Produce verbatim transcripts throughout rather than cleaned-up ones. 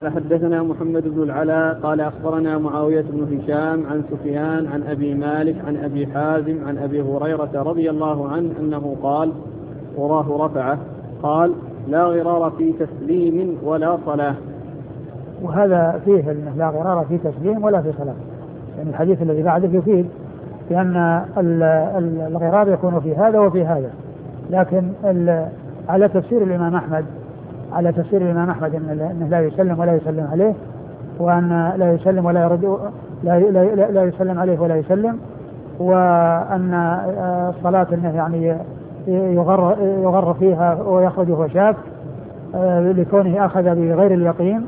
حدثنا محمد بن العلاء قال أخبرنا معاوية بن هشام عن سفيان عن أبي مالك عن أبي حازم عن أبي هريرة رضي الله عنه أنه قال وراه رفعه قال لا غرار في تسليم ولا صلاة. وهذا فيه أنه لا غرار في تسليم ولا في صلاة، يعني الحديث الذي بعده يفيد بأن الغرار يكون في هذا وفي هذا، لكن على تفسير الإمام أحمد على تفسير الإمام أحمد أنه لا يسلم ولا يسلم عليه، وأن لا يسلم ولا يرد لا, لا, لا يسلم عليه ولا يسلم، وأن الصلاة أنه يعني يغر, يغر فيها ويخرج وهو شاك لكونه أخذ بغير اليقين.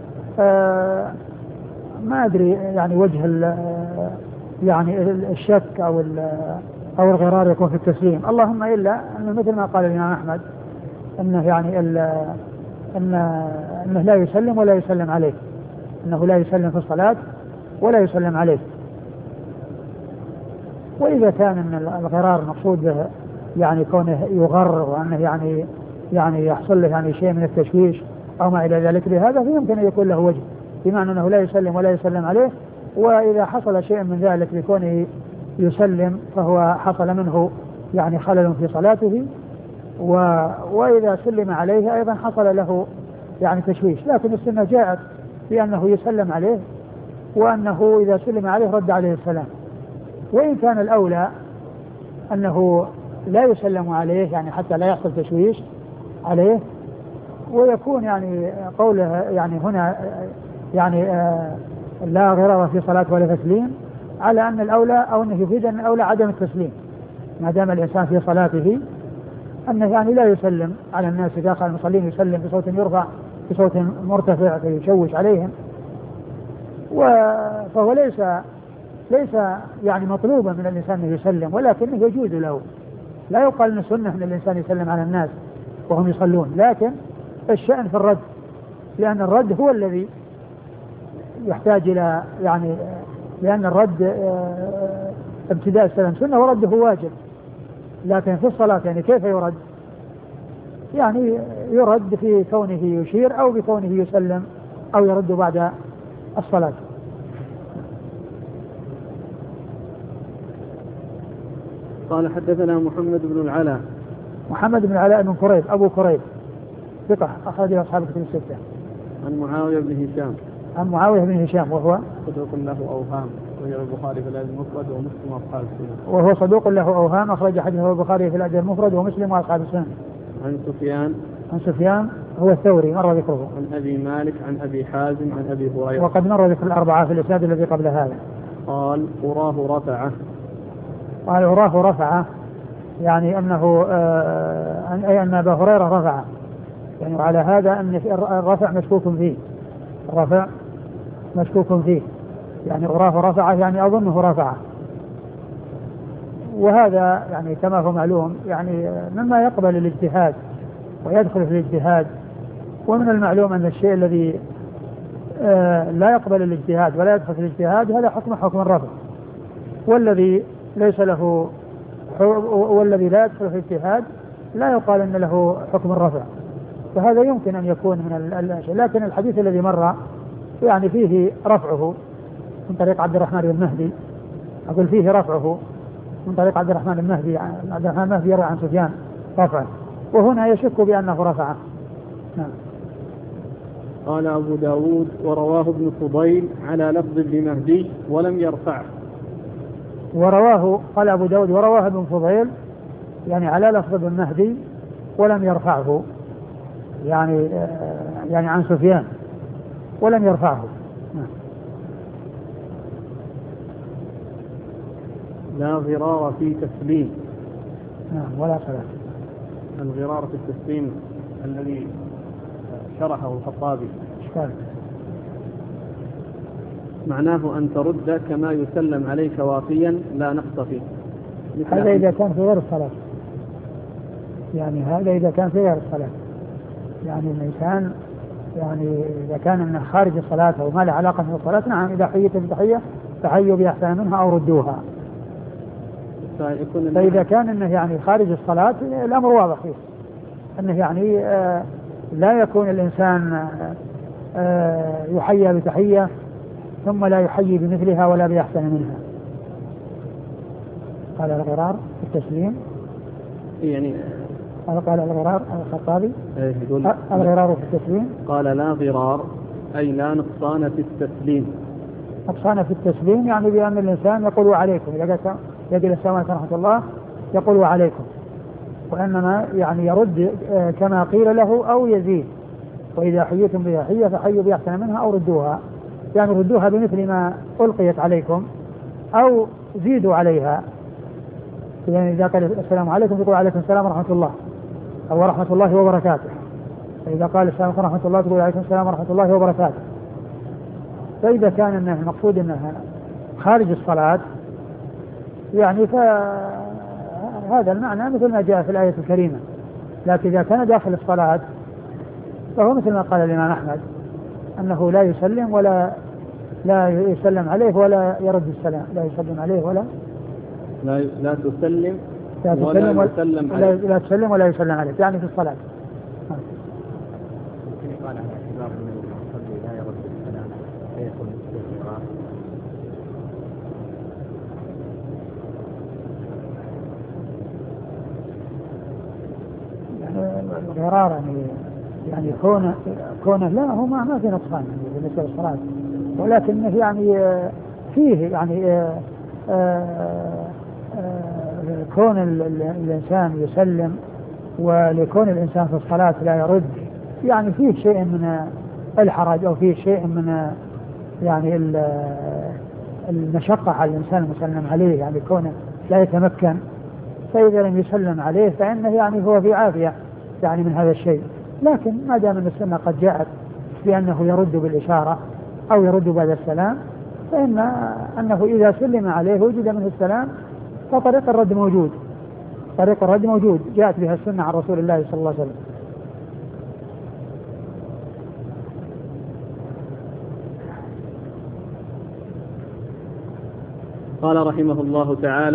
ما أدري يعني وجه يعني الشك أو أو الغرار يكون في التسليم، اللهم إلا أنه مثل ما قال الإمام أحمد أنه يعني أنه, أنه لا يسلم ولا يسلم عليه، أنه لا يسلم في الصلاة ولا يسلم عليه. وإذا كان أن الغرار مقصود به يعني كونه يغر وأنه يعني يعني يحصل له يعني شيء من التشويش أو ما إلى ذلك بهذا، فيمكن أن يكون له وجه، بمعنى أنه لا يسلم ولا يسلم عليه، وإذا حصل شيء من ذلك بكونه يسلم فهو حصل منه يعني خلل في صلاته، و... وإذا سلم عليه أيضا حصل له يعني تشويش، لكن السنة جاءت بأنه يسلم عليه وأنه إذا سلم عليه رد عليه السلام. وإن كان الأولى أنه لا يسلم عليه يعني حتى لا يحصل تشويش عليه، ويكون يعني قوله يعني هنا يعني آه لا غرار في صلاة ولا تسليم، على أن الأولى أو أنه يفيد أن الأولى عدم التسليم ما دام الإنسان في صلاته، أنه يعني لا يسلم على الناس إذا كان المصلين يسلم بصوت يرفع بصوت مرتفع فيشوش عليهم، فهو ليس ليس يعني مطلوبا من الإنسان أن يسلم، ولكنه يجوز له. لا يقال أن سنة أن الإنسان يسلم على الناس وهم يصلون، لكن الشأن في الرد، لأن الرد هو الذي يحتاج إلى يعني لأن الرد ابتداء السلام سنة ورده واجب، لكن في الصلاة يعني كيف يرد؟ يعني يرد في كونه يشير أو بكونه يسلم أو يرد بعد الصلاة. قال حدثنا محمد بن العلاء محمد بن العلاء بن كريب أبو كريب ثقة أخرج أصحاب الكتب الستة. عن معاوية بن هشام عن معاوية بن هشام وهو صدوق له أوهام وهي البخاري في الأدب المفرد ومسلم وأصحاب السنن. وهو صدوق له أوهام أخرج حديثه البخاري في الأدب المفرد ومسلم وأصحاب السنن. عن سفيان عن سفيان هو الثوري مر ذكره. عن أبي مالك عن أبي حازم عن أبي هريرة وقد مر ذكر الأربعة في الإسناد الذي قبل هذا. قال أراه رفعه قال أراه رفعه يعني أنه آه أي أن أبا هريرة رفعه، يعني وعلى هذا أن الرفع مشكوك فيه، الرفع مشكوك فيه يعني أراه رفعه يعني أظنه رفعه، وهذا يعني كما هو معلوم يعني مما يقبل الاجتهاد ويدخل في الاجتهاد. ومن المعلوم أن الشيء الذي آه لا يقبل الاجتهاد ولا يدخل في الاجتهاد هذا حكم حكم الرفع، والذي ليس له والذي لا يدخل في الاجتهاد لا يقال أن له حكم الرفع، فهذا يمكن أن يكون من الأشياء. لكن الحديث الذي مر يعني فيه رفعه من طريق عبد الرحمن بن مهدي، أقول فيه رفعه من طريق عبد الرحمن بن مهدي عبد الرحمن بن مهدي يروي عن سفيان رفعه، وهنا يشك بأنه رفعه. نعم. قال أبو داود ورواه ابن فضيل على لفظ ابن مهدي ولم يرفعه. ورواه قال أبو داود ورواه ابن فضيل يعني على لفظ ابن مهدي ولم يرفعه، يعني يعني عن سفيان ولم يرفعه. نعم. لا غرار في تسليم. نعم ولا صلاة. الغرار في التسليم الذي شرحه الخطابي إشكال معناه أن ترد كما يسلم عليك واقيا لا نقص فيه. هذا إذا كان في غير الصلاة، يعني هذا إذا كان في غير الصلاة، يعني الإنسان يعني إذا كان من خارج الصلاة أو ما له علاقة بالصلاة نعم إذا حييت بتحية فحيوا بأحسن منها أو ردوها. فإذا كان إنه يعني خارج الصلاة الأمر واضح فيه، أنه يعني آه لا يكون الإنسان يحيى بتحية ثم لا يحيي بمثلها ولا بأحسن منها. قال الغرار في التسليم يعني قال الغرار الخطابي يقول الغرار في التسليم قال لا غرار أي لا نقصان في التسليم. نقصان في التسليم يعني بأن الإنسان يقول وعليكم، إذا يقول السلام عليكم ورحمة الله يقول وعليكم، وإنما يعني يرد كما قيل له أو يزيد، وإذا حييتم بتحية فحيوا بأحسن منها أو ردوها، يعني ردوها بمثل ما ألقيت عليكم أو زيدوا عليها. يعني إذا قال السلام عليكم تقول عليكم السلام ورحمة الله أو ورحمة الله وبركاته، فإذا قال السلام عليكم ورحمة الله تقول عليكم السلام ورحمة الله وبركاته. فإذا كان أنه المقصود أنها خارج الصلاة يعني فهذا المعنى مثل ما جاء في الآية الكريمة، لكن إذا كان داخل الصلاة فهو مثل ما قال الإمام أحمد أنه لا يسلم ولا لا يسلم عليه ولا يرد السلام، لا يسلم عليه ولا لا لا تسلم لا تسلم ولا ولا, يسلم ولا, لا تسلم ولا يسلم عليك، يعني في الصلاة. ممكن يقال على اعتبار أن المصلي لا يرد السلام فيكون استغفار. يعني الغرار يعني يعني كونه كونه لا هو ما ما في نقصان يعني بالنسبة للصلاة، ولكنه يعني فيه يعني آآ آآ كون الإنسان يسلم ولكون الإنسان في الصلاة لا يرد يعني فيه شيء من الحرج أو فيه شيء من يعني المشقة على الإنسان المسلم عليه، يعني كونه لا يتمكن، فإذا لم يسلم عليه فإنه يعني هو في عافية يعني من هذا الشيء. لكن ما دام أن السنة قد جاءت بأنه يرد بالإشارة أو يرد بعد السلام، فإن أنه إذا سلم عليه وجد منه السلام فطريق الرد موجود، طريق الرد موجود جاءت بها السنة عن رسول الله صلى الله عليه وسلم. قال رحمه الله تعالى: